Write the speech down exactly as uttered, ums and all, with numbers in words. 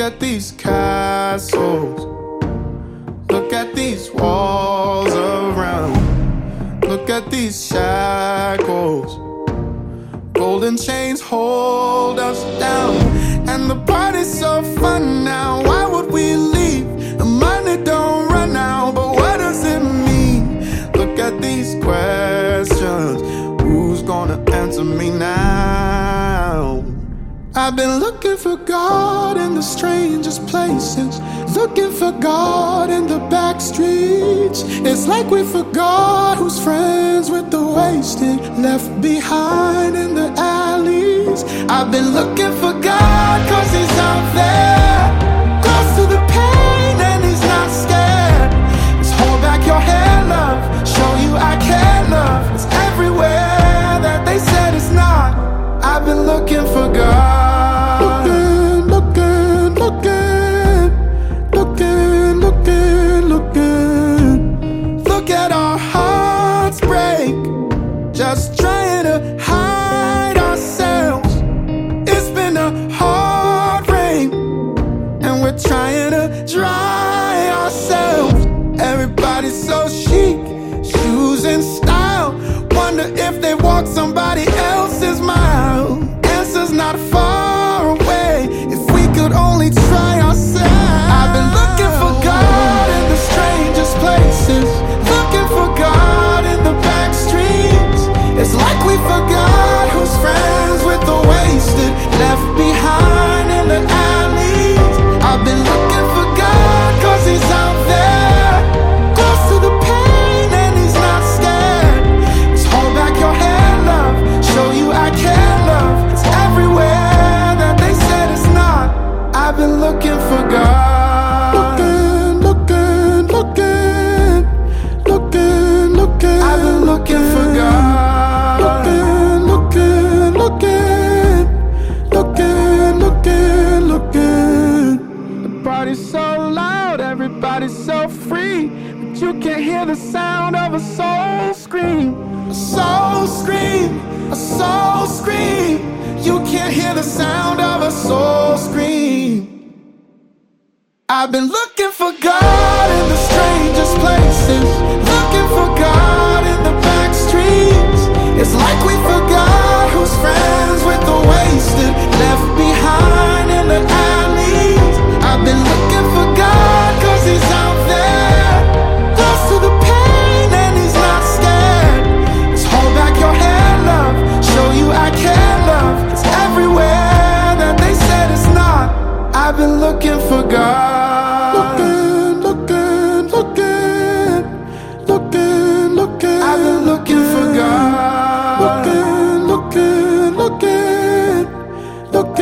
at these castles. Look at these walls around. Look at these shackles. Golden chains hold us down. And the party's so fun now. Why would we leave? The money don't run out. But what does it mean? Look at these questions. Who's gonna answer me now? I've been looking for God in the strangest places, looking for God in the back streets. It's like we forgot who's friends with the wasted, left behind in the alleys. I've been looking for God cause he's out there, close to the pain and he's not scared. Just hold back your head, love, show you I care, love. It's everywhere that they said it's not. I've been looking for God. Looking, looking, looking, looking, looking, looking. Look at our hearts break, just trying to hide ourselves. It's been a hard rain, and we're trying to dry ourselves. Everybody's so chic, shoes in style. Wonder if they walk somebody else's mile. Answer's not far away, if we could only try ourselves. I've been looking for God in the strangest places, looking for God in the back streets. It's like we forgot who's friends with the wasted, left behind in the alleys. I've been looking for God cause he's out there, close to the pain and he's not scared. Just hold back your head, love, show you I care, love. It's everywhere that they said it's not. I've been looking for God. Looking, looking, looking, looking, looking. I've been looking for God. Looking, looking, looking, looking, looking, looking. The party's so loud, everybody's so free, but you can't hear the sound of a soul scream. A soul scream, a soul scream. You can't hear the sound of a soul scream. I've been looking for God in the strangest places, looking for God in the back streets. It's like we forgot who's friends with the wasted, left behind in the alleys. I've been looking for God cause he's out there, close to the pain and he's not scared. Just hold back your head, love, show you I care, love. It's everywhere that they said it's not. I've been looking for God. Looking, looking, looking, looking, looking. I've been looking for God. Looking, looking, looking, looking.